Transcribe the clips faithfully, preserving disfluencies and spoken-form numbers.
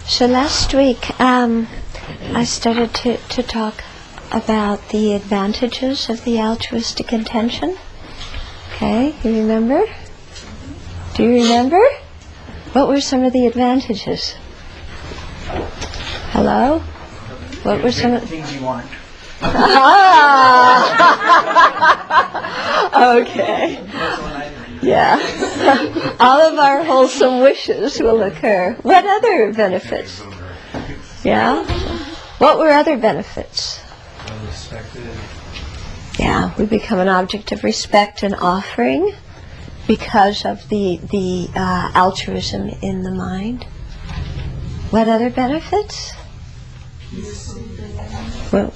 So last week um, I started to, to talk about the advantages of the altruistic intention. Okay, you remember? Do you remember? What were some of the advantages? Hello? What were some of the things you want? Ah! Okay. Yeah. All of our wholesome wishes will occur. What other benefits? Yeah? What were other benefits? Respected. Yeah, we become an object of respect and offering because of the, the uh, altruism in the mind. What other benefits? Well,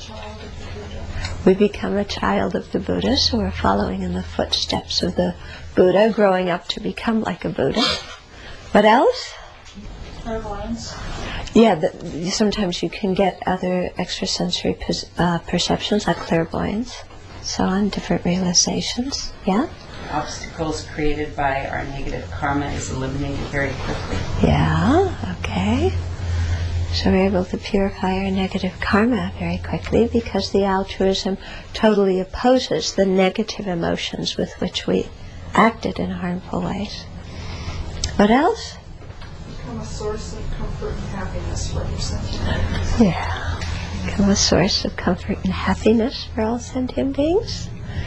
we become a child of the Buddha, so we're following in the footsteps of the Buddha, growing up to become like a Buddha. What else? Clairvoyance. Yeah, the, sometimes you can get other extrasensory pers- uh, perceptions, like clairvoyance, so on, different realizations. Yeah? Obstacles created by our negative karma is eliminated very quickly. Yeah, okay. So we're able to purify our negative karma very quickly because the altruism totally opposes the negative emotions with which we acted in harmful ways. What else? Become a source of comfort and happiness for your sentient beings. Yeah. Become a source of comfort and happiness for all sentient beings.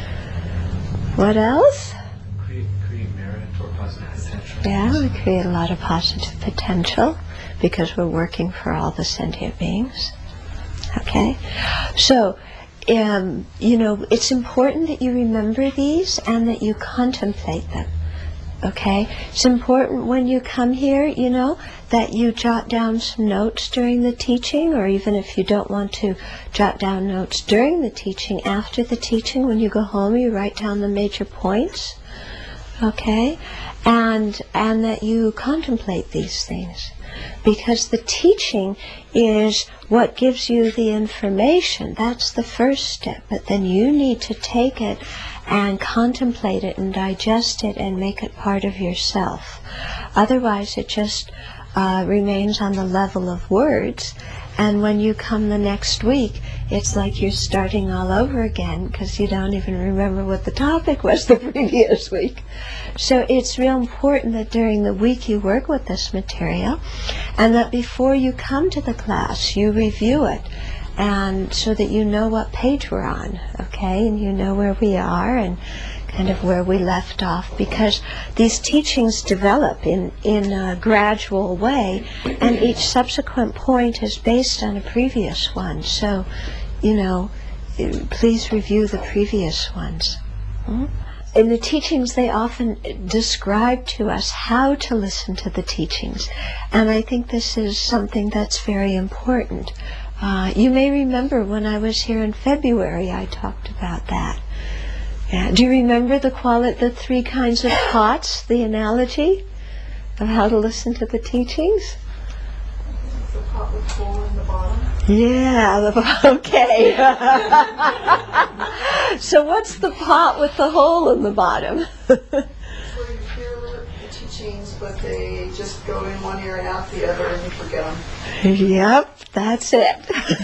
What else? Create, create merit or positive potential. Yeah, we create a lot of positive potential because we're working for all the sentient beings. Okay? So, um, you know, it's important that you remember these and that you contemplate them. Okay? It's important when you come here, you know, that you jot down some notes during the teaching, or even if you don't want to jot down notes during the teaching, after the teaching, when you go home, you write down the major points. Okay? And, and that you contemplate these things. Because the teaching is what gives you the information. That's the first step. But then you need to take it and contemplate it and digest it and make it part of yourself. Otherwise, it just uh, remains on the level of words. And when you come the next week, it's like you're starting all over again because you don't even remember what the topic was the previous week. So it's real important that during the week you work with this material and that before you come to the class you review it, and so that you know what page we're on, okay, and you know where we are and kind of where we left off, because these teachings develop in, in a gradual way, and each subsequent point is based on a previous one. So, you know, please review the previous ones. Hmm? In the teachings, they often describe to us how to listen to the teachings, and I think this is something that's very important. Uh, you may remember when I was here in February, I talked about that. Yeah. Do you remember the quali- the three kinds of pots, the analogy of how to listen to the teachings? The pot with hole in the bottom. Yeah, the, okay. So what's the pot with the hole in the bottom? Where you hear the teachings, but they just go in one ear and out the other, and you forget them. Yep, that's it.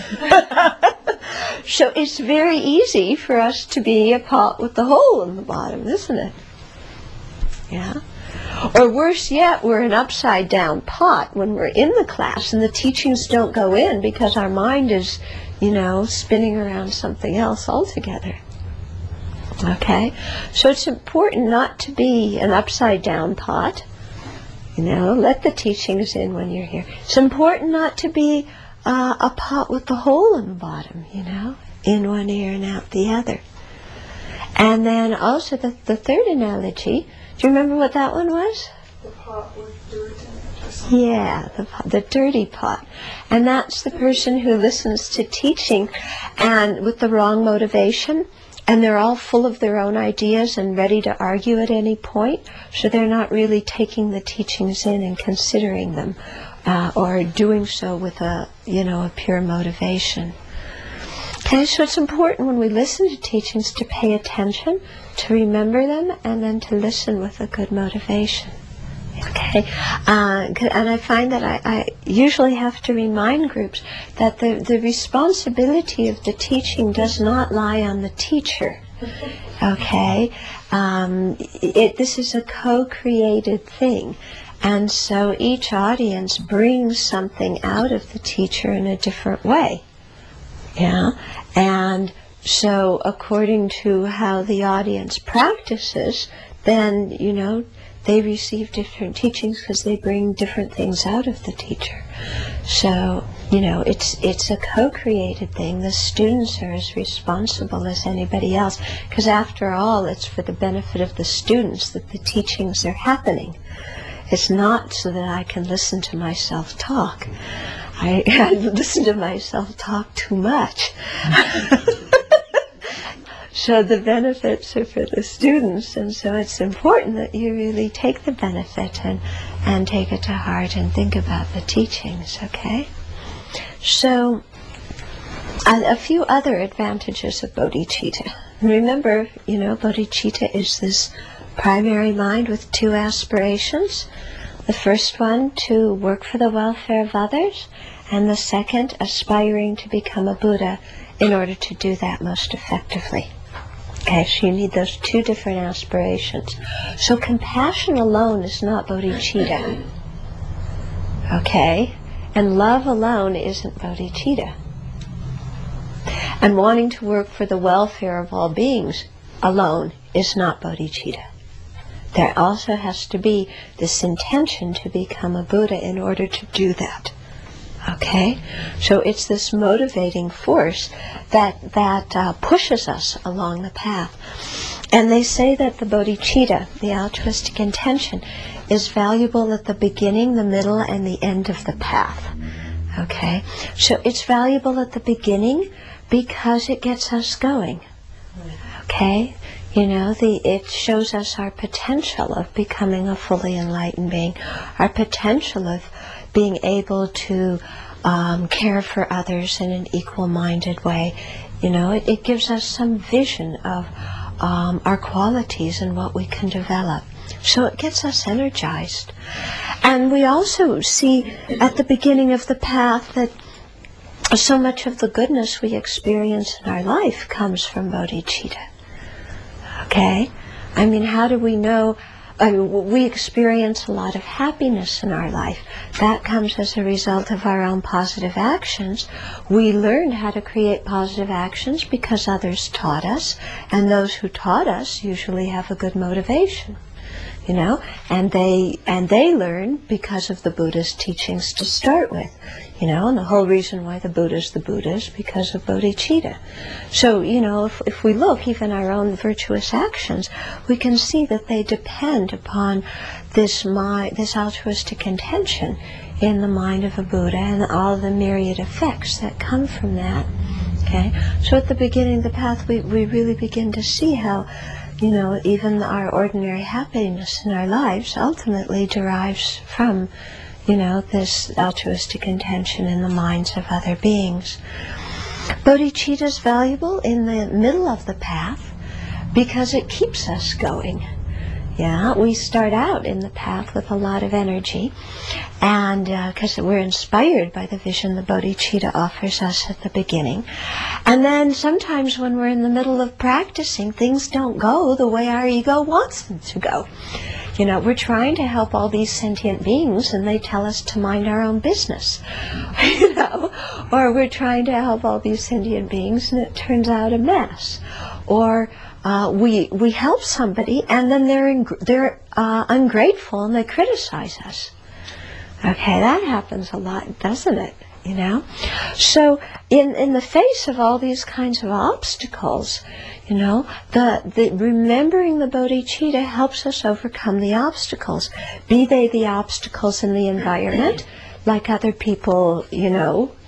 So it's very easy for us to be a pot with the hole in the bottom, isn't it? Yeah. Or worse yet, we're an upside down pot when we're in the class and the teachings don't go in because our mind is, you know, spinning around something else altogether. Okay? So it's important not to be an upside down pot. You know, let the teachings in when you're here. It's important not to be uh, a pot with the hole in the bottom, you know, in one ear and out the other. And then also the, the third analogy, do you remember what that one was? The pot with dirt in it or something. Yeah, the, the dirty pot. And that's the person who listens to teaching and with the wrong motivation, and they're all full of their own ideas and ready to argue at any point, so they're not really taking the teachings in and considering them, uh, or doing so with a, you know, a pure motivation. Okay, so it's important when we listen to teachings to pay attention, to remember them, and then to listen with a good motivation. Okay, uh, c- and I find that I, I usually have to remind groups that the, the responsibility of the teaching does not lie on the teacher. Okay, um, it, this is a co-created thing, and so each audience brings something out of the teacher in a different way. Yeah, and so according to how the audience practices, then, you know, they receive different teachings because they bring different things out of the teacher. So, you know, it's it's a co-created thing. The students are as responsible as anybody else, because after all, it's for the benefit of the students that the teachings are happening. It's not so that I can listen to myself talk. I, I listen to myself talk too much. So the benefits are for the students, and so it's important that you really take the benefit and, and take it to heart and think about the teachings, okay? So, a, a few other advantages of bodhicitta. Remember, you know, bodhicitta is this primary mind with two aspirations. The first one, to work for the welfare of others, and the second, aspiring to become a Buddha in order to do that most effectively. Okay, so you need those two different aspirations. So compassion alone is not bodhicitta. Okay? And love alone isn't bodhicitta. And wanting to work for the welfare of all beings alone is not bodhicitta. There also has to be this intention to become a Buddha in order to do that. Okay, so it's this motivating force that that uh, pushes us along the path. And they say that the bodhicitta, the altruistic intention, is valuable at the beginning, the middle, and the end of the path. Okay, so it's valuable at the beginning because it gets us going. Okay, you know, the it shows us our potential of becoming a fully enlightened being, our potential of being able to um, care for others in an equal-minded way. You know, it, it gives us some vision of um, our qualities and what we can develop. So it gets us energized. And we also see at the beginning of the path that so much of the goodness we experience in our life comes from bodhicitta. Okay? I mean, how do we know? I mean, we experience a lot of happiness in our life. That comes as a result of our own positive actions. We learned how to create positive actions because others taught us, and those who taught us usually have a good motivation, you know, and they and they learn because of the Buddha's teachings to start with, you know, and the whole reason why the Buddha's the Buddha is because of bodhicitta. So, you know, if, if we look, even our own virtuous actions, we can see that they depend upon this mind, this altruistic intention in the mind of a Buddha and all the myriad effects that come from that. Okay, so at the beginning of the path, we, we really begin to see how, you know, even our ordinary happiness in our lives ultimately derives from, you know, this altruistic intention in the minds of other beings. Bodhicitta is valuable in the middle of the path because it keeps us going. Yeah, we start out in the path with a lot of energy, and because uh, we're inspired by the vision the bodhicitta offers us at the beginning. And then sometimes when we're in the middle of practicing, things don't go the way our ego wants them to go. You know, we're trying to help all these sentient beings, and they tell us to mind our own business. You know, or we're trying to help all these sentient beings, and it turns out a mess. Or Uh, we we help somebody and then they're in, they're uh, ungrateful and they criticize us. Okay, that happens a lot, doesn't it? You know, so in in the face of all these kinds of obstacles, you know, the the remembering the bodhicitta helps us overcome the obstacles. Be they the obstacles in the environment, like other people, you know,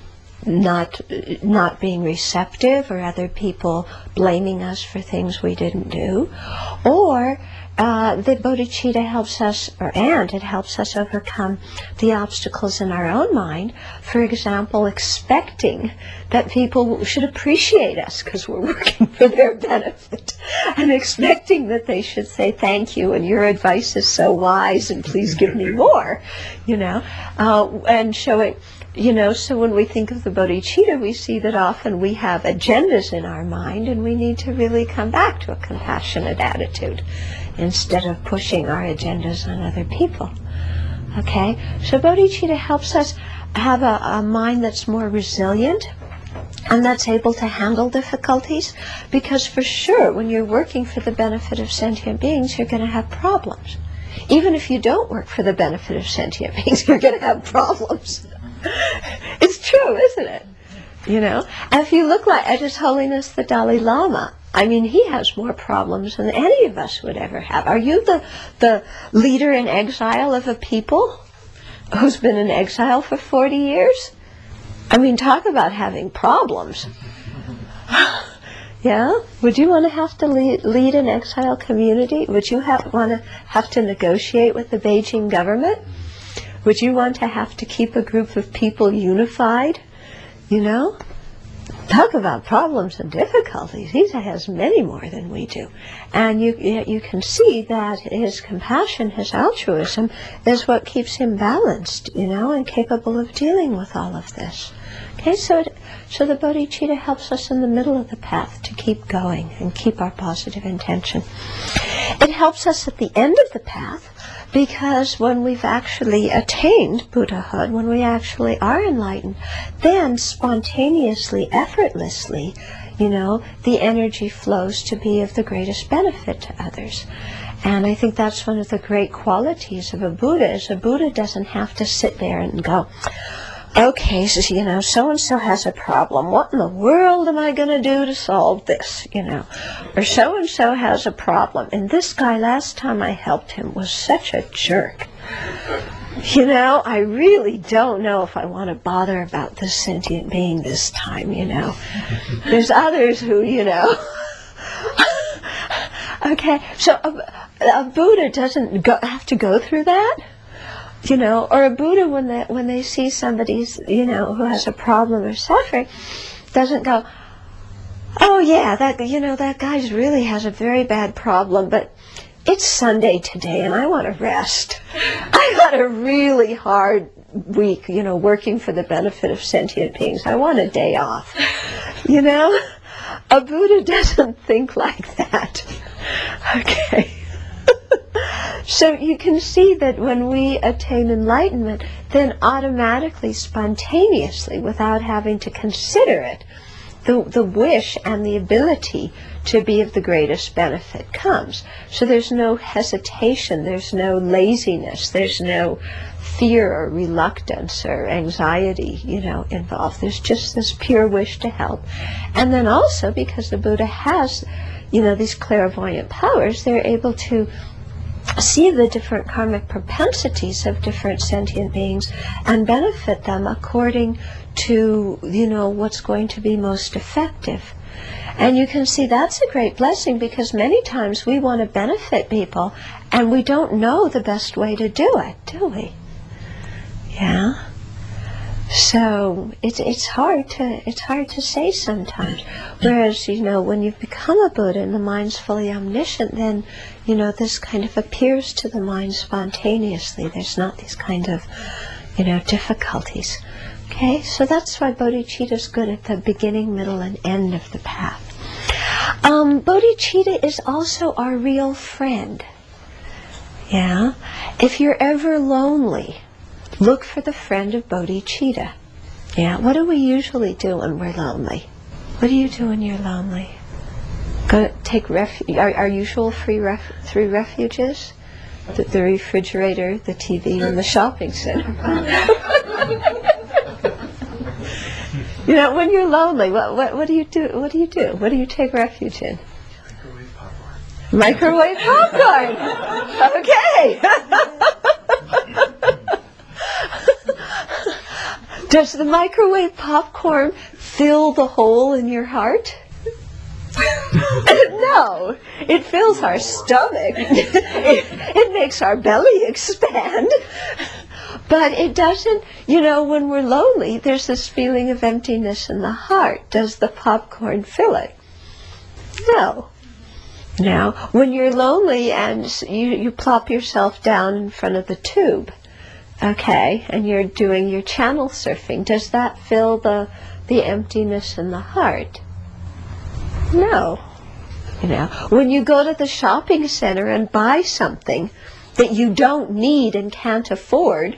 not not being receptive, or other people blaming us for things we didn't do, or uh, the bodhicitta helps us, or and it helps us overcome the obstacles in our own mind. For example, expecting that people should appreciate us because we're working for their benefit, and expecting that they should say thank you and your advice is so wise and please give me more, you know, uh, and showing. You know, so when we think of the bodhicitta, we see that often we have agendas in our mind, and we need to really come back to a compassionate attitude instead of pushing our agendas on other people. Okay? So bodhicitta helps us have a, a mind that's more resilient and that's able to handle difficulties, because for sure, when you're working for the benefit of sentient beings, you're going to have problems. Even if you don't work for the benefit of sentient beings, you're going to have problems. It's true, isn't it? You know? And if you look like at His Holiness the Dalai Lama, I mean, he has more problems than any of us would ever have. Are you the, the leader in exile of a people who's been in exile for forty years? I mean, talk about having problems. Yeah? Would you want to have to lead, lead an exile community? Would you have, want to have to negotiate with the Beijing government? Would you want to have to keep a group of people unified? You know? Talk about problems and difficulties. He has many more than we do. And you, you can see that his compassion, his altruism, is what keeps him balanced, you know, and capable of dealing with all of this. Okay, so, it, so the bodhicitta helps us in the middle of the path to keep going and keep our positive intention. It helps us at the end of the path, because when we've actually attained Buddhahood, when we actually are enlightened, then spontaneously, effortlessly, you know, the energy flows to be of the greatest benefit to others. And I think that's one of the great qualities of a Buddha, is a Buddha doesn't have to sit there and go, okay, so, you know, so-and-so has a problem. What in the world am I going to do to solve this, you know? Or so-and-so has a problem. And this guy, last time I helped him, was such a jerk. You know, I really don't know if I want to bother about this sentient being this time, you know. There's others who, you know. Okay, so a, a Buddha doesn't go, have to go through that. You know, or a Buddha, when they, when they see somebody's, you know, who has a problem or suffering, doesn't go, oh yeah, that, you know, that guy really has a very bad problem, but it's Sunday today and I want to rest. I had a really hard week, you know, working for the benefit of sentient beings. I want a day off. You know? A Buddha doesn't think like that. Okay. So you can see that when we attain enlightenment, then automatically, spontaneously, without having to consider it, the, the wish and the ability to be of the greatest benefit comes. So there's no hesitation, there's no laziness, there's no fear or reluctance or anxiety, you know, involved. There's just this pure wish to help. And then also, because the Buddha has, you know, these clairvoyant powers, they're able to see the different karmic propensities of different sentient beings and benefit them according to, you know, what's going to be most effective. And you can see that's a great blessing, because many times we want to benefit people and we don't know the best way to do it, do we? Yeah. So it's it's hard to it's hard to say sometimes. Whereas, you know, when you've become a Buddha and the mind's fully omniscient, then, you know, this kind of appears to the mind spontaneously. There's not these kind of, you know, difficulties. Okay, so that's why bodhicitta is good at the beginning, middle, and end of the path. Um, bodhicitta is also our real friend. Yeah, if you're ever lonely, look for the friend of bodhicitta. Yeah, what do we usually do when we're lonely? What do you do when you're lonely? Go take refuge. Our, our usual free ref, three refuges: the, the refrigerator, the T V, and the shopping center. You know, when you're lonely, what, what what do you do? What do you do? What do you take refuge in? Microwave popcorn. Microwave popcorn. Okay. Does the microwave popcorn fill the hole in your heart? No, it fills our stomach. It, it makes our belly expand. But it doesn't, you know, when we're lonely, there's this feeling of emptiness in the heart. Does the popcorn fill it? No. Now, when you're lonely and you, you plop yourself down in front of the tube, okay, and you're doing your channel surfing, does that fill the, the emptiness in the heart? No. You know, when you go to the shopping center and buy something that you don't need and can't afford,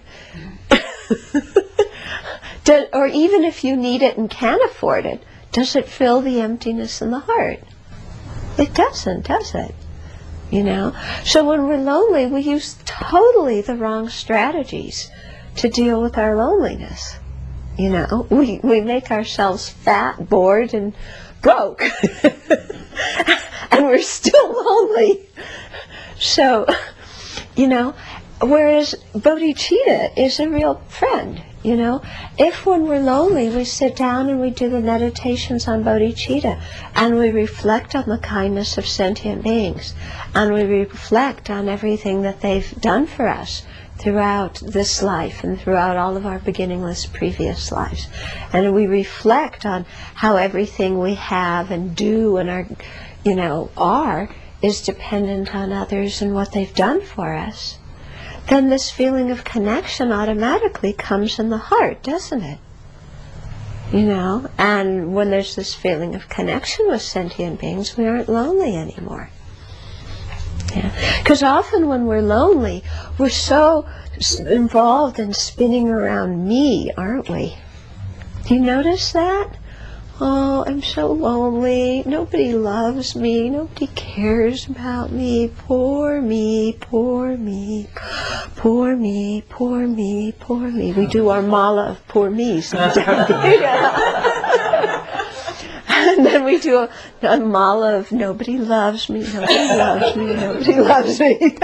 do, or even if you need it and can't afford it, does it fill the emptiness in the heart? It doesn't, does it? You know? So when we're lonely, we use totally the wrong strategies to deal with our loneliness. You know? We, we make ourselves fat, bored, and broke. And we're still lonely. So, you know, whereas bodhicitta is a real friend, you know. If when we're lonely we sit down and we do the meditations on bodhicitta and we reflect on the kindness of sentient beings and we reflect on everything that they've done for us throughout this life and throughout all of our beginningless previous lives, and we reflect on how everything we have and do and are, you know, are is dependent on others and what they've done for us, then this feeling of connection automatically comes in the heart, doesn't it? You know, and when there's this feeling of connection with sentient beings, we aren't lonely anymore. Because often when we're lonely, we're so involved in spinning around me, aren't we? Do you notice that? Oh, I'm so lonely. Nobody loves me. Nobody cares about me. Poor me, poor me, poor me, poor me, poor me. We do our mala of poor me sometimes. And then we do a, a mala of nobody loves me, nobody loves me, nobody loves me.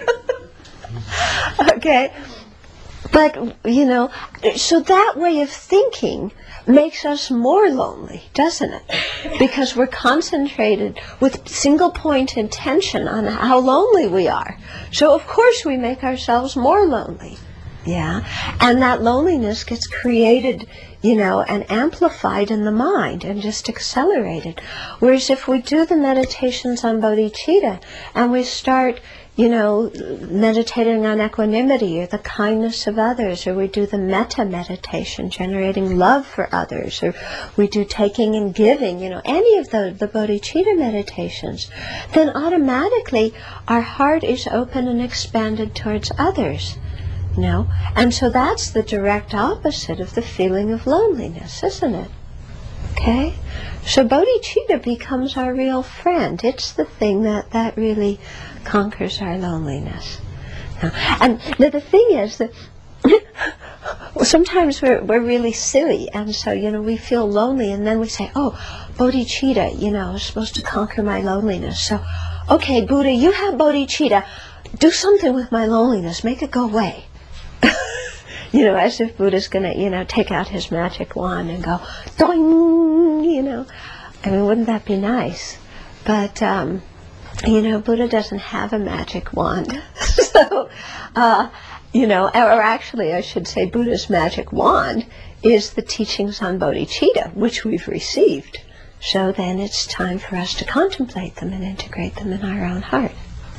Okay? But, you know, so that way of thinking makes us more lonely, doesn't it? Because we're concentrated with single point intention on how lonely we are. So of course we make ourselves more lonely. Yeah? And that loneliness gets created, you know, and amplified in the mind and just accelerated. Whereas if we do the meditations on bodhicitta and we start, you know, meditating on equanimity or the kindness of others, or we do the metta meditation, generating love for others, or we do taking and giving, you know, any of the, the bodhicitta meditations, then automatically our heart is open and expanded towards others. You know? And so that's the direct opposite of the feeling of loneliness, isn't it? Okay? So bodhicitta becomes our real friend. It's the thing that, that really conquers our loneliness. Now, and the, the thing is that sometimes we're, we're really silly, and so, you know, we feel lonely, and then we say, oh, bodhicitta, you know, is supposed to conquer my loneliness. So, okay, Buddha, you have bodhicitta. Do something with my loneliness. Make it go away. You know, as if Buddha's going to, you know, take out his magic wand and go, doing, you know. I mean, wouldn't that be nice? But, um, you know, Buddha doesn't have a magic wand. So, uh, you know, or actually I should say Buddha's magic wand is the teachings on bodhicitta, which we've received. So then it's time for us to contemplate them and integrate them in our own heart.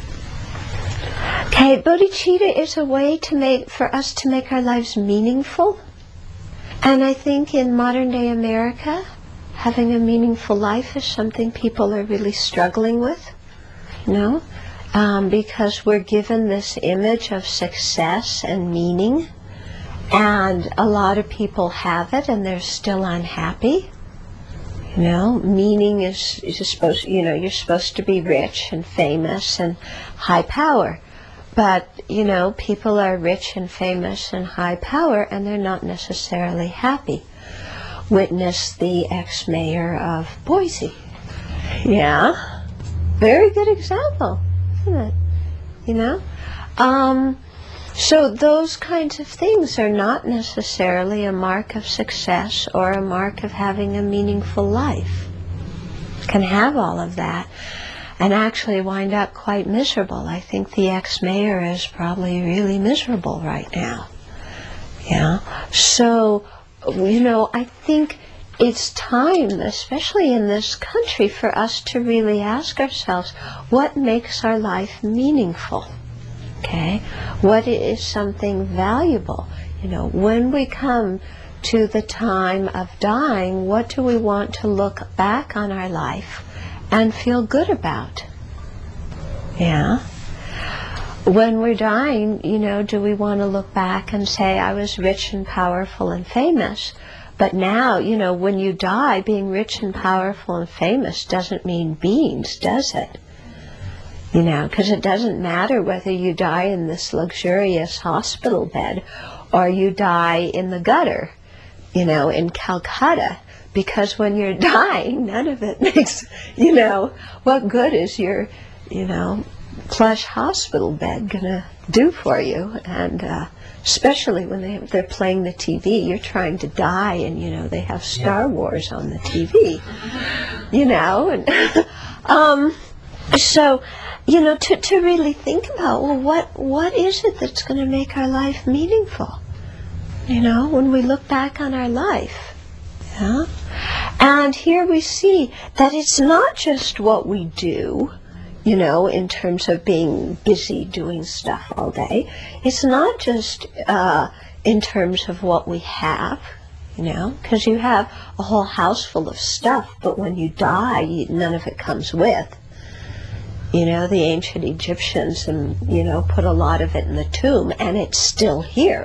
Okay, bodhicitta is a way to make, for us to make our lives meaningful. And I think in modern day America, having a meaningful life is something people are really struggling with, you know, um, because we're given this image of success and meaning, and a lot of people have it and they're still unhappy. You know, meaning is, is supposed, you know, you're supposed to be rich and famous and high power. But, you know, people are rich and famous and high power and they're not necessarily happy. Witness the ex-mayor of Boise. Yeah? Very good example, isn't it? You know? Um, So those kinds of things are not necessarily a mark of success or a mark of having a meaningful life. Can have all of that and actually wind up quite miserable. I think the ex-mayor is probably really miserable right now. Yeah. So, you know, I think it's time, especially in this country, for us to really ask ourselves, what makes our life meaningful? Okay? What is something valuable? You know, when we come to the time of dying, what do we want to look back on our life and feel good about? Yeah. When we're dying, you know, do we want to look back and say, I was rich and powerful and famous, but now, you know, when you die, being rich and powerful and famous doesn't mean beans, does it? You know, because it doesn't matter whether you die in this luxurious hospital bed or you die in the gutter, you know, in Calcutta, because when you're dying, none of it makes, you know, what good is your, you know, plush hospital bed gonna do for you? And uh, especially when they, they're playing the T V, you're trying to die, and, you know, they have Star Wars on the T V, you know, and um, so, you know, to, to really think about, well, what what is it that's going to make our life meaningful? You know, when we look back on our life. Yeah? And here we see that it's not just what we do, you know, in terms of being busy doing stuff all day. It's not just uh, in terms of what we have, you know, because you have a whole house full of stuff, but when you die, you, none of it comes with. You know, the ancient Egyptians, and, you know, put a lot of it in the tomb, and it's still here.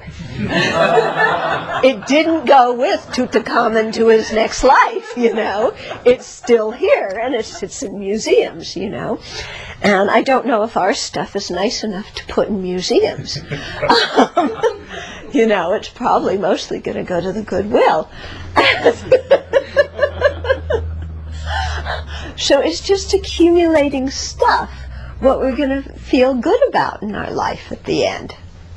It didn't go with Tutankhamun to his next life, you know. It's still here, and it sits in museums, you know. And I don't know if our stuff is nice enough to put in museums. Um, you know, it's probably mostly going to go to the Goodwill. So it's just accumulating stuff, what we're going to feel good about in our life at the end.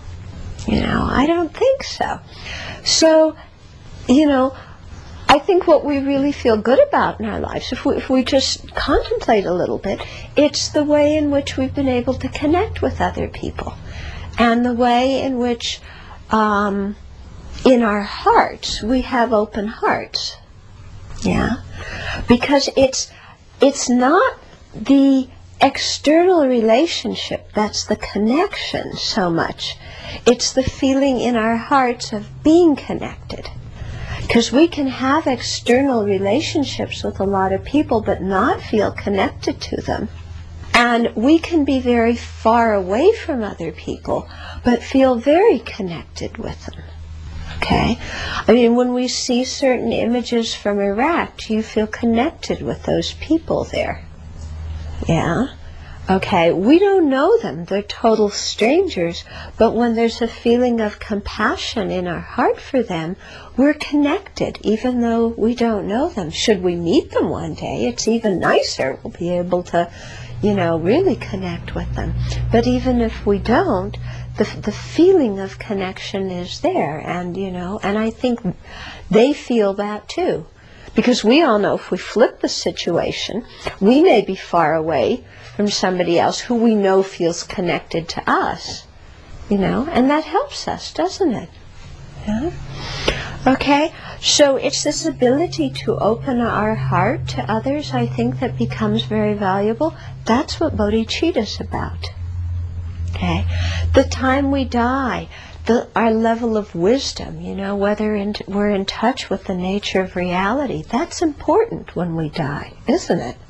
You know, I don't think so. So, you know, I think what we really feel good about in our lives, if we, if we just contemplate a little bit, it's the way in which we've been able to connect with other people, and the way in which um, in our hearts we have open hearts. Yeah, because it's it's not the external relationship that's the connection so much. It's the feeling in our hearts of being connected. Because we can have external relationships with a lot of people but not feel connected to them. And we can be very far away from other people but feel very connected with them. Okay? I mean, when we see certain images from Iraq, do you feel connected with those people there? Yeah? Okay, we don't know them. They're total strangers. But when there's a feeling of compassion in our heart for them, we're connected, even though we don't know them. Should we meet them one day, it's even nicer. We'll be able to, you know, really connect with them. But even if we don't, the the feeling of connection is there. And, you know, and I think they feel that too. Because we all know if we flip the situation, we may be far away from somebody else who we know feels connected to us, you know, and that helps us, doesn't it? Yeah? Okay, so it's this ability to open our heart to others, I think, that becomes very valuable. That's what bodhicitta is about. Okay, the time we die, the, our level of wisdom, you know, whether in, we're in touch with the nature of reality, that's important when we die, isn't it?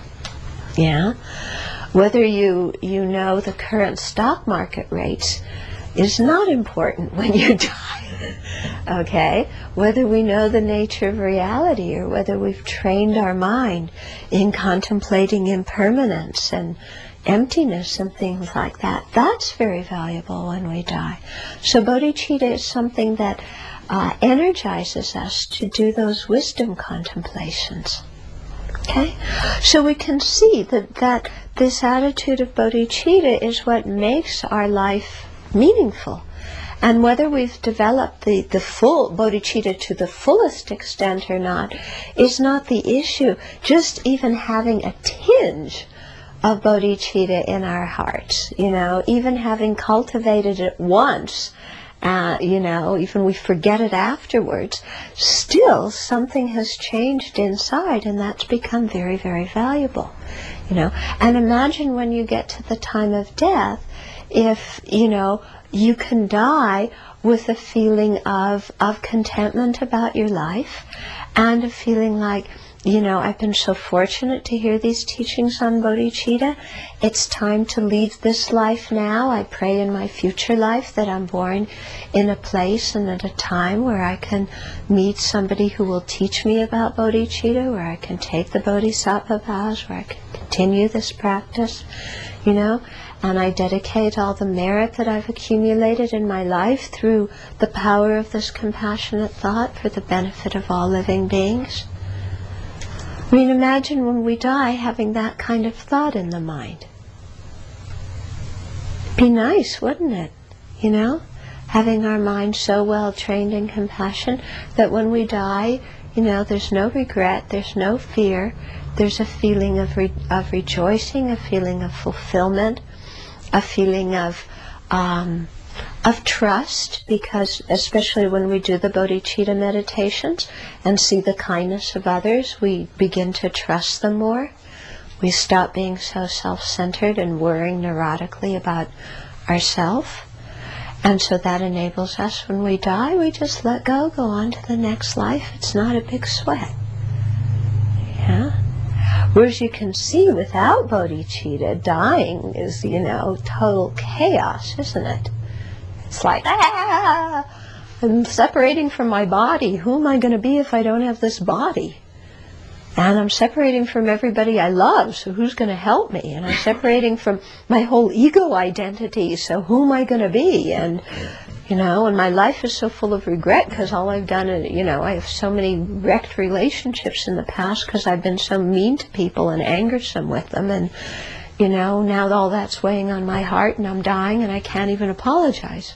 Yeah. Whether you, you know the current stock market rates is not important when you die. Okay? Whether we know the nature of reality, or whether we've trained our mind in contemplating impermanence and emptiness and things like that, that's very valuable when we die. So bodhicitta is something that uh, energizes us to do those wisdom contemplations. Okay? So we can see that, that this attitude of bodhicitta is what makes our life meaningful. And whether we've developed the, the full bodhicitta to the fullest extent or not is not the issue. Just even having a tinge of bodhicitta in our hearts, you know, even having cultivated it once, uh, you know, even we forget it afterwards, still something has changed inside, and that's become very, very valuable, you know. And imagine when you get to the time of death, if, you know, you can die with a feeling of, of contentment about your life, and a feeling like, you know, I've been so fortunate to hear these teachings on bodhicitta. It's time to leave this life now. I pray in my future life that I'm born in a place and at a time where I can meet somebody who will teach me about bodhicitta, where I can take the bodhisattva vows, where I can continue this practice, you know. And I dedicate all the merit that I've accumulated in my life through the power of this compassionate thought for the benefit of all living beings. I mean, imagine when we die having that kind of thought in the mind. Be nice, wouldn't it? You know? Having our mind so well trained in compassion that when we die, you know, there's no regret, there's no fear, there's a feeling of, re- of rejoicing, a feeling of fulfillment, a feeling of um, of trust, because especially when we do the bodhicitta meditations and see the kindness of others, we begin to trust them more. We stop being so self-centered and worrying neurotically about ourselves. And so that enables us, when we die, we just let go, go on to the next life. It's not a big sweat. Yeah? Whereas you can see without bodhicitta, dying is, you know, total chaos, isn't it? It's like, ah, I'm separating from my body. Who am I going to be if I don't have this body? And I'm separating from everybody I love, so who's going to help me? And I'm separating from my whole ego identity, so who am I going to be? And, you know, and my life is so full of regret because all I've done is, you know, I have so many wrecked relationships in the past because I've been so mean to people and angersome with them. And, you know, now all that's weighing on my heart and I'm dying and I can't even apologize.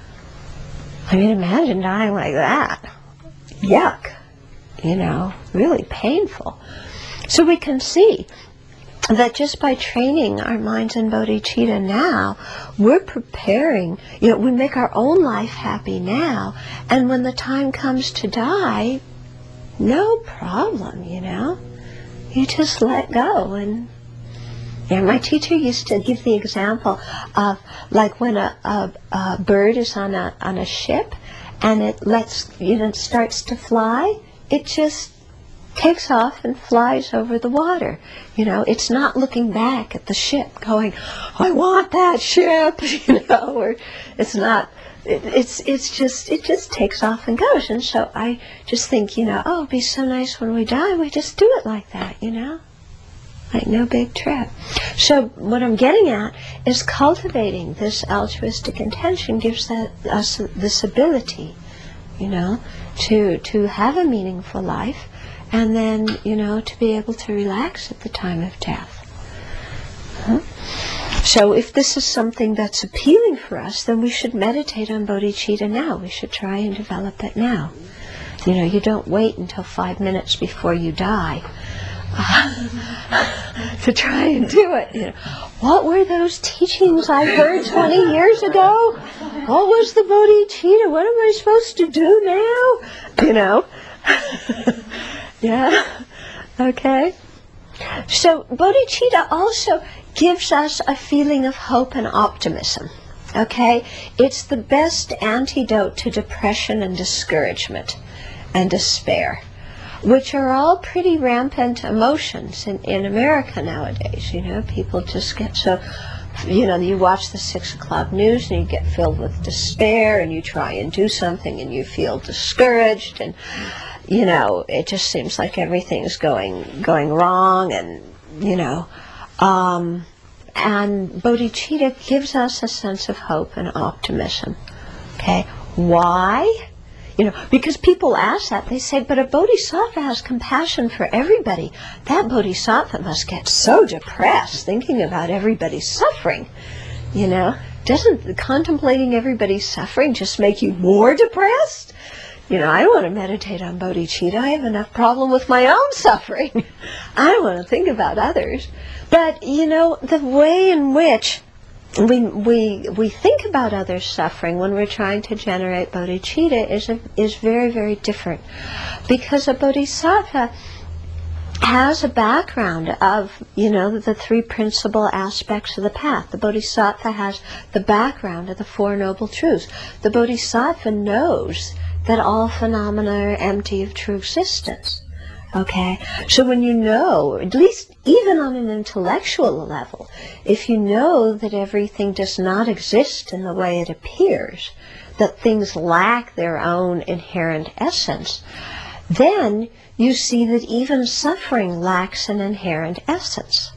I mean, imagine dying like that. Yuck. You know, really painful. So we can see that just by training our minds in bodhicitta now, we're preparing, you know, we make our own life happy now, and when the time comes to die, no problem, you know. You just let go. And yeah, my teacher used to give the example of like when a, a, a bird is on a on a ship and it lets, you know, it starts to fly. It just takes off and flies over the water. You know, it's not looking back at the ship going, I want that ship, you know, or it's not, it, it's it's just, it just takes off and goes. And so I just think, you know, oh, it'd be so nice when we die, we just do it like that, you know, like no big trip. So what I'm getting at is cultivating this altruistic intention gives that, us this ability, you know, to to have a meaningful life, and then, you know, to be able to relax at the time of death. Huh? So if this is something that's appealing for us, then we should meditate on bodhicitta now. We should try and develop it now. You know, you don't wait until five minutes before you die uh, to try and do it. You know, what were those teachings I heard twenty years ago? What was the bodhicitta? What am I supposed to do now? You know? Yeah? Okay? So bodhicitta also gives us a feeling of hope and optimism. Okay? It's the best antidote to depression and discouragement and despair, which are all pretty rampant emotions in, in America nowadays. You know, people just get so, you know, you watch the six o'clock news and you get filled with despair, and you try and do something and you feel discouraged, and, you know, it just seems like everything's going going wrong, and, you know, um, and bodhicitta gives us a sense of hope and optimism. Okay, why? You know, because people ask that, they say, but a bodhisattva has compassion for everybody. That bodhisattva must get so depressed thinking about everybody's suffering. You know, doesn't contemplating everybody's suffering just make you more depressed? You know, I don't want to meditate on bodhicitta. I have enough problem with my own suffering. I don't want to think about others. But, you know, the way in which we we we think about others' suffering when we're trying to generate bodhicitta is a, is very, very different. Because a bodhisattva has a background of, you know, the three principal aspects of the path. The bodhisattva has the background of the Four Noble Truths. The bodhisattva knows that all phenomena are empty of true existence. Okay? So when you know, at least even on an intellectual level, if you know that everything does not exist in the way it appears, that things lack their own inherent essence, then you see that even suffering lacks an inherent essence.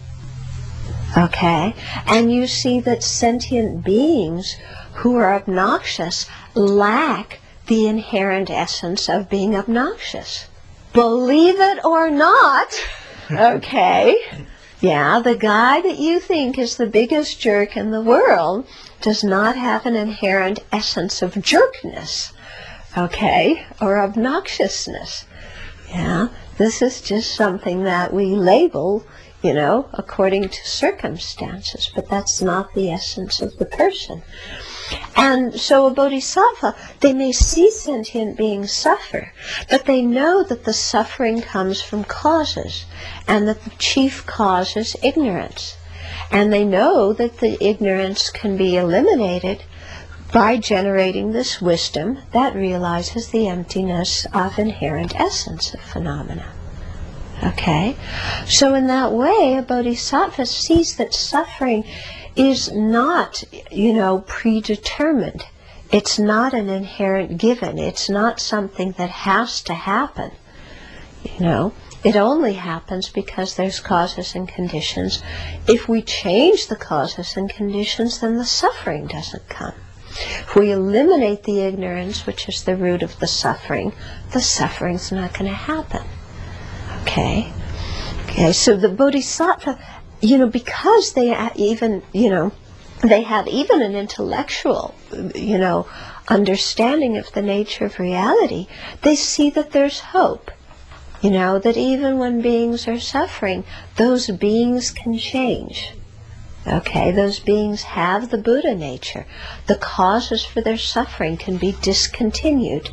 Okay? And you see that sentient beings who are obnoxious lack the inherent essence of being obnoxious. Believe it or not, okay, yeah, the guy that you think is the biggest jerk in the world does not have an inherent essence of jerkness, okay, or obnoxiousness. Yeah, this is just something that we label, you know, according to circumstances, but that's not the essence of the person. And so a bodhisattva, they may see sentient beings suffer, but they know that the suffering comes from causes, and that the chief cause is ignorance. And they know that the ignorance can be eliminated by generating this wisdom that realizes the emptiness of inherent essence of phenomena. Okay? So in that way, a bodhisattva sees that suffering is not, you know, predetermined. It's not an inherent given. It's not something that has to happen. You know, it only happens because there's causes and conditions. If we change the causes and conditions, then the suffering doesn't come. If we eliminate the ignorance, which is the root of the suffering, the suffering's not going to happen. Okay? Okay, so the bodhisattva, you know, because they even, you know, they have even an intellectual, you know, understanding of the nature of reality, they see that there's hope. You know, that even when beings are suffering, those beings can change. Okay, those beings have the Buddha nature. The causes for their suffering can be discontinued.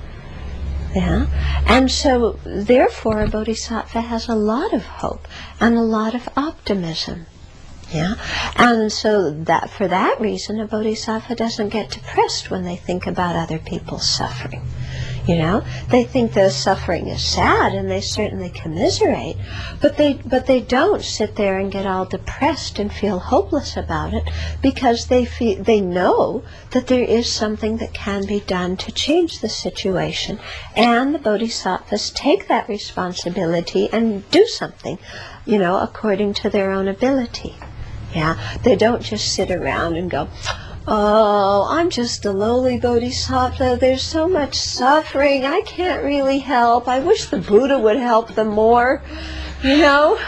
Yeah? And so, therefore, a bodhisattva has a lot of hope and a lot of optimism. Yeah? And so, that for that reason, a bodhisattva doesn't get depressed when they think about other people's suffering. You know, they think their suffering is sad, and they certainly commiserate, but they but they don't sit there and get all depressed and feel hopeless about it, because they feel, they know that there is something that can be done to change the situation, and the bodhisattvas take that responsibility and do something, you know, according to their own ability. Yeah, they don't just sit around and go, oh, I'm just a lowly bodhisattva. There's so much suffering. I can't really help. I wish the Buddha would help them more. You know?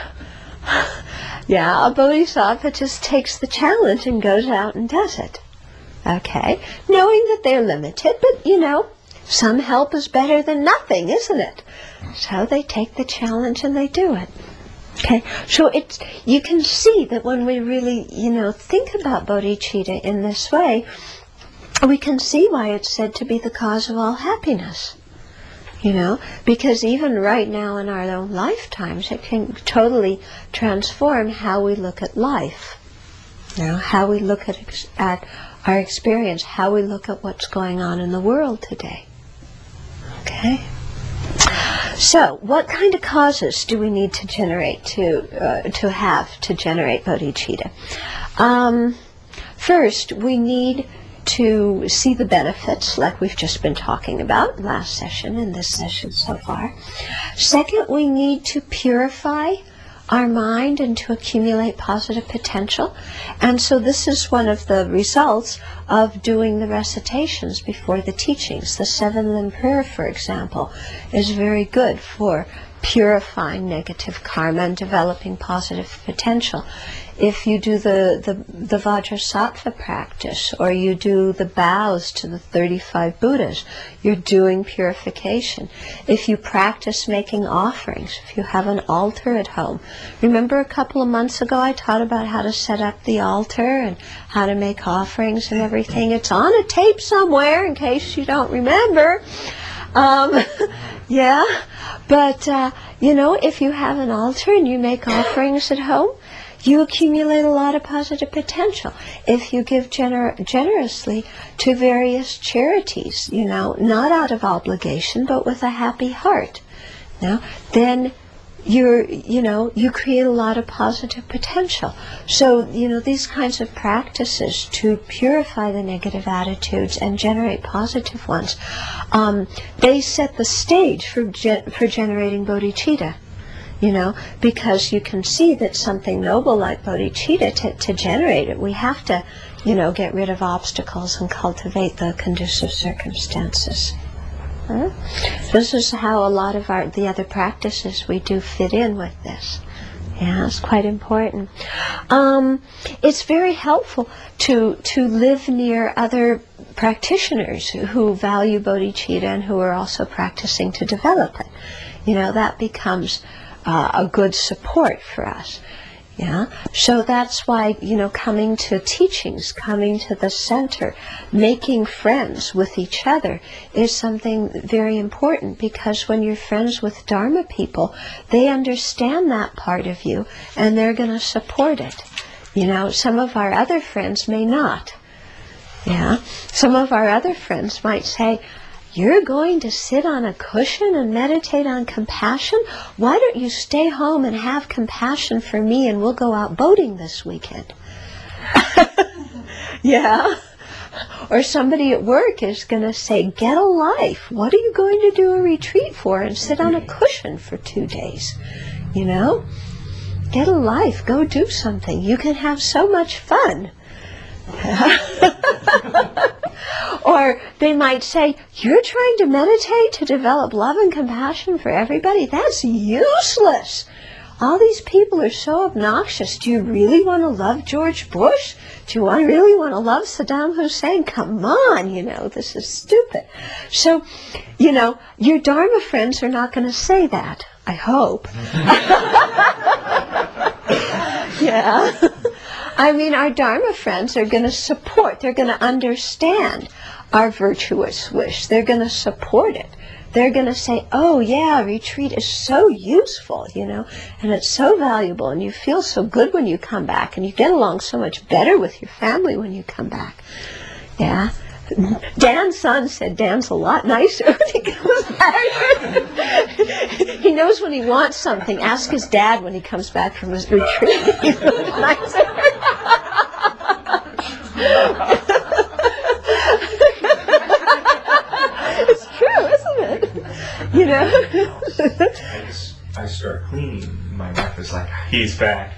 Yeah, a bodhisattva just takes the challenge and goes out and does it. Okay? Knowing that they're limited, but, you know, some help is better than nothing, isn't it? So they take the challenge and they do it. Okay, so it's, you can see that when we really, you know, think about bodhicitta in this way, we can see why it's said to be the cause of all happiness. You know, because even right now in our own lifetimes, it can totally transform how we look at life. You know, how we look at, ex- at our experience, how we look at what's going on in the world today. Okay? So, what kind of causes do we need to generate to uh, to have to generate bodhicitta? Um, first, we need to see the benefits, like we've just been talking about last session and this session so far. Second, we need to purify our mind and to accumulate positive potential. And so this is one of the results of doing the recitations before the teachings. The seven limb prayer, for example, is very good for purifying negative karma and developing positive potential. If you do the, the, the Vajrasattva practice, or you do the bows to the thirty-five Buddhas, you're doing purification. If you practice making offerings, if you have an altar at home. Remember a couple of months ago I taught about how to set up the altar and how to make offerings and everything. It's on a tape somewhere in case you don't remember. Um, yeah, but, uh, you know, if you have an altar and you make offerings at home, you accumulate a lot of positive potential. If you give gener- generously to various charities, you know, not out of obligation, but with a happy heart, you know, then you're, you know, you create a lot of positive potential. So, you know, these kinds of practices to purify the negative attitudes and generate positive ones, um, they set the stage for ge- for generating bodhicitta. You know, because you can see that something noble like bodhicitta, to, to generate it, we have to, you know, get rid of obstacles and cultivate the conducive circumstances. Huh? This is how a lot of our the other practices we do fit in with this. Yeah, it's quite important. Um, it's very helpful to to live near other practitioners who value bodhicitta and who are also practicing to develop it. You know, that becomes Uh, a good support for us. Yeah, so that's why, you know, coming to teachings, coming to the center, making friends with each other is something very important, because when you're friends with Dharma people, they understand that part of you and they're going to support it. You know, some of our other friends may not. Yeah, some of our other friends might say, "You're going to sit on a cushion and meditate on compassion? Why don't you stay home and have compassion for me and we'll go out boating this weekend?" Yeah. Or somebody at work is going to say, "Get a life. What are you going to do a retreat for and sit on a cushion for two days? You know? Get a life. Go do something. You can have so much fun." Or they might say, "You're trying to meditate to develop love and compassion for everybody? That's useless. All these people are so obnoxious. Do you really want to love George Bush? Do you want, really want to love Saddam Hussein? Come on, you know, this is stupid." So, you know, your Dharma friends are not going to say that, I hope. Yeah. I mean, our Dharma friends are going to support, they're going to understand our virtuous wish. They're going to support it. They're going to say, "Oh yeah, retreat is so useful, you know, and it's so valuable, and you feel so good when you come back, and you get along so much better with your family when you come back." Yeah. Dan's son said Dan's a lot nicer when he comes back. He knows when he wants something. Ask his dad when he comes back from his retreat. He's a lot nicer. It's true, isn't it? You know? I just, I start cleaning. My wife is like, "He's back."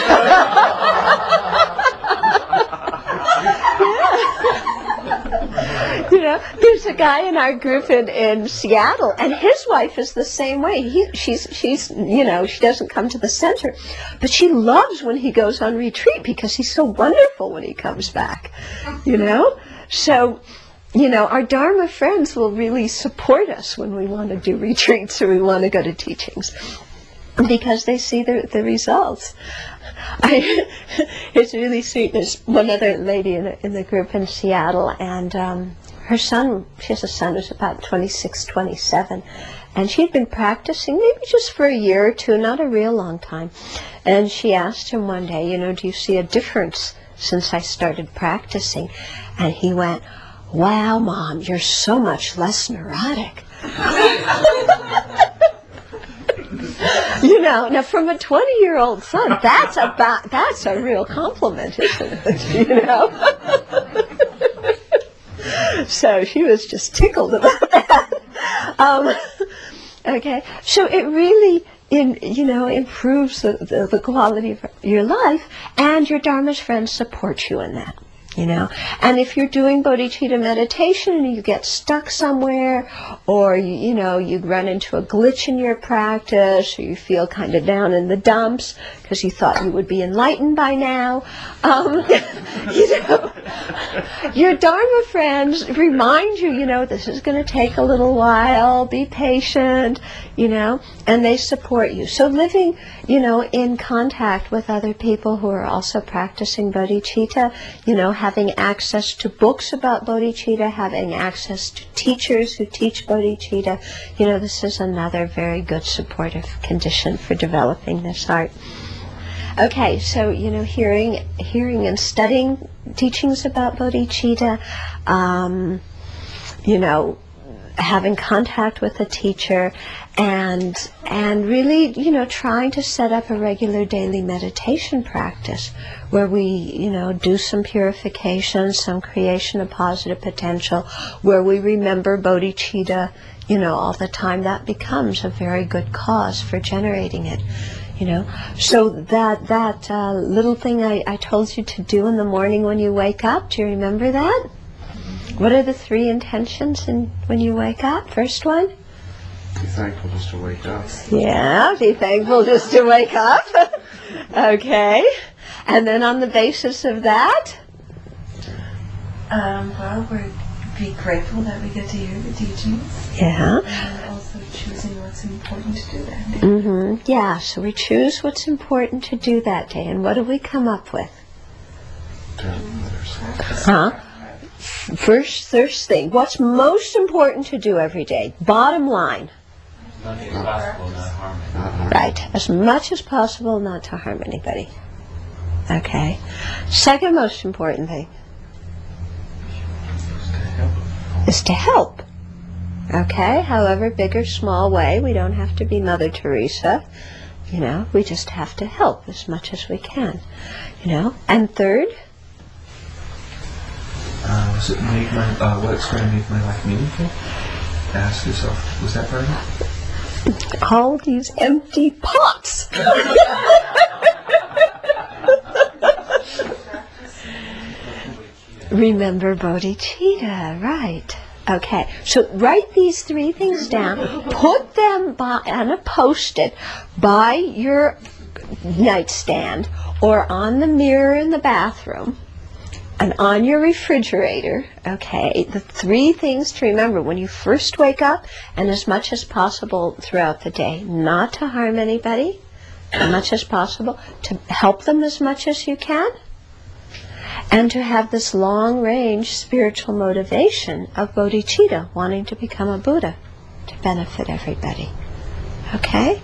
You know, there's a guy in our group in, in Seattle, and his wife is the same way. He, she's, she's, you know, she doesn't come to the center, but she loves when he goes on retreat because he's so wonderful when he comes back. You know, so, you know, our Dharma friends will really support us when we want to do retreats or we want to go to teachings, because they see the the results. I, it's really sweet. There's one other lady in the, in the group in Seattle, and um, her son, she has a son who's about twenty-six, twenty-seven, and she'd been practicing maybe just for a year or two, not a real long time. And she asked him one day, you know, "Do you see a difference since I started practicing?" And he went, "Wow, Mom, you're so much less neurotic." You know, now from a twenty-year-old son, that's about that's a real compliment, isn't it? You know. So she was just tickled about that. Um, okay, so it really, in, you know, improves the, the, the quality of your life, and your Dharma's friends support you in that. You know, and if you're doing bodhicitta meditation and you get stuck somewhere, or you, you know, you run into a glitch in your practice, or you feel kind of down in the dumps because you thought you would be enlightened by now, um, you know, your Dharma friends remind you, you know, this is going to take a little while, be patient, you know, and they support you. So living, you know, in contact with other people who are also practicing bodhicitta, you know, having access to books about bodhicitta, having access to teachers who teach bodhicitta, you know, this is another very good supportive condition for developing this art. Okay, so, you know, hearing, hearing and studying teachings about bodhicitta, um, you know, having contact with a teacher, and and really, you know, trying to set up a regular daily meditation practice where we, you know, do some purification, some creation of positive potential, where we remember bodhicitta, you know, all the time. That becomes a very good cause for generating it, you know. So that that uh, little thing I, I told you to do in the morning when you wake up, do you remember that? What are the three intentions in, when you wake up? First one? Be thankful just to wake up. Yeah, be thankful just to wake up. Okay. And then on the basis of that? Um, well, we're be grateful that we get to hear the teachings. Yeah. And also choosing what's important to do that day. Mm-hmm. Yeah, so we choose what's important to do that day. And what do we come up with? Huh? First, first thing, what's most important to do every day? Bottom line. Not as possible, not harm anyone. Right. As much as possible not to harm anybody. Okay. Second most important thing is to help. Okay? However big or small way, we don't have to be Mother Teresa. You know, we just have to help as much as we can. You know? And third? Uh, was it make my, uh, what's going to make my life meaningful? Ask yourself, was that part of it? All these empty pots. Remember bodhicitta, right. Okay, so write these three things down, put them by, on a post-it by your nightstand or on the mirror in the bathroom and on your refrigerator. Okay, the three things to remember when you first wake up and as much as possible throughout the day. Not to harm anybody, as much as possible, to help them as much as you can, and to have this long-range spiritual motivation of bodhicitta, wanting to become a Buddha, to benefit everybody. Okay?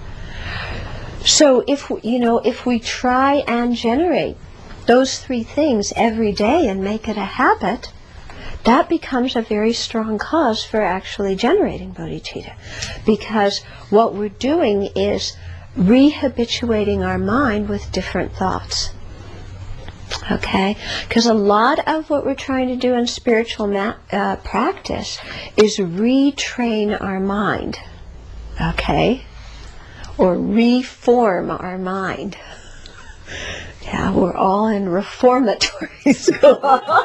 So if, you know, if we try and generate those three things every day and make it a habit, that becomes a very strong cause for actually generating bodhicitta. Because what we're doing is rehabituating our mind with different thoughts. Okay? Because a lot of what we're trying to do in spiritual ma- uh, practice is retrain our mind. Okay? Or reform our mind. Yeah, we're all in reformatory school.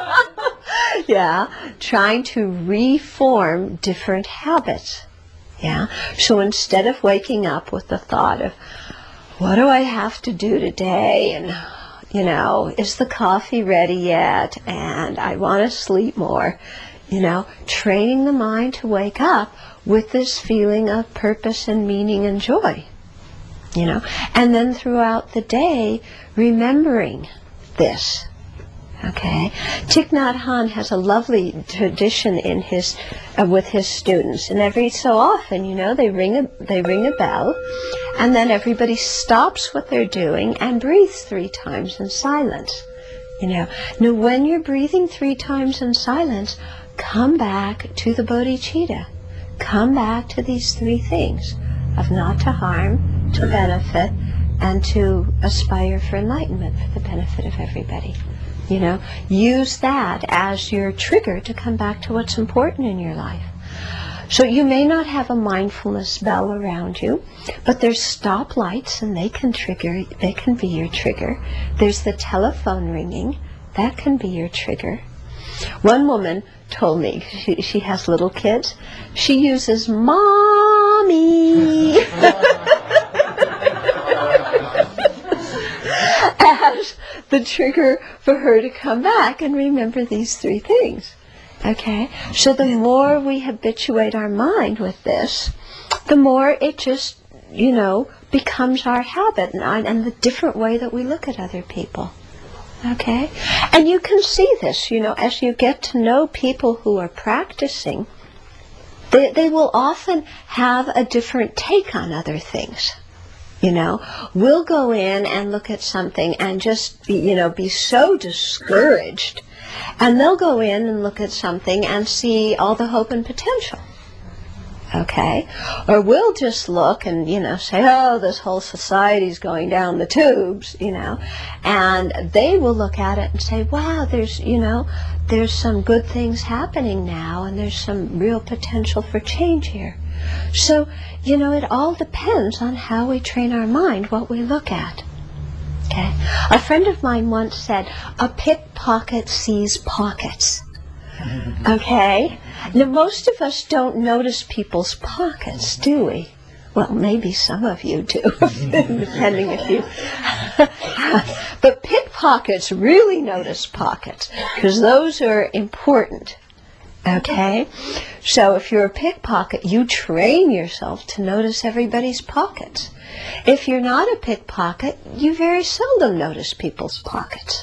Yeah, trying to reform different habits. Yeah, so instead of waking up with the thought of, what do I have to do today? And, you know, is the coffee ready yet? And I want to sleep more. You know, training the mind to wake up with this feeling of purpose and meaning and joy. You know, and then throughout the day, remembering this. Okay, Thich Nhat Hanh has a lovely tradition in his uh, with his students, and every so often, you know, they ring a they ring a bell, and then everybody stops what they're doing and breathes three times in silence. You know, now when you're breathing three times in silence, come back to the bodhicitta. Come back to these three things of not to harm, to benefit, and to aspire for enlightenment for the benefit of everybody. You know, use that as your trigger to come back to what's important in your life. So you may not have a mindfulness bell around you, but there's stoplights and they can trigger, they can be your trigger. There's the telephone ringing That can be your trigger. One woman told me, she, she has little kids, she uses mommy as the trigger for her to come back and remember these three things. Okay? So the more we habituate our mind with this, the more it just, you know, becomes our habit and, and the different way that we look at other people. Okay? And you can see this, you know, as you get to know people who are practicing, they, they will often have a different take on other things. You know, we'll go in and look at something and just be, you know, be so discouraged. And they'll go in and look at something and see all the hope and potential. Okay? Or we'll just look and, you know, say, oh, this whole society's going down the tubes, you know. And they will look at it and say, wow, there's, you know, there's some good things happening now and there's some real potential for change here. So, you know, it all depends on how we train our mind, what we look at. Okay? A friend of mine once said, a pickpocket sees pockets. Okay? Now, most of us don't notice people's pockets, do we? Well, maybe some of you do, depending if you... But pickpockets really notice pockets, because those are important. Okay? So if you're a pickpocket, you train yourself to notice everybody's pockets. If you're not a pickpocket, you very seldom notice people's pockets.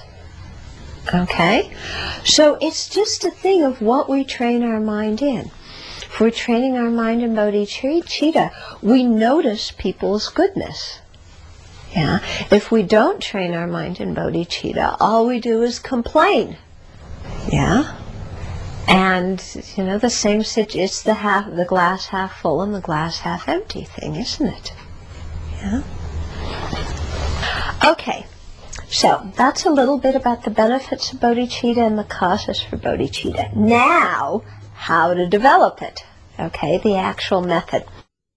Okay? So it's just a thing of what we train our mind in. If we're training our mind in bodhicitta, we notice people's goodness. Yeah? If we don't train our mind in bodhicitta, all we do is complain. Yeah? And, you know, the same, it's the half, the glass half full and the glass half empty thing, isn't it? Yeah? Okay, so that's a little bit about the benefits of bodhicitta and the causes for bodhicitta. Now, how to develop it. Okay, the actual method.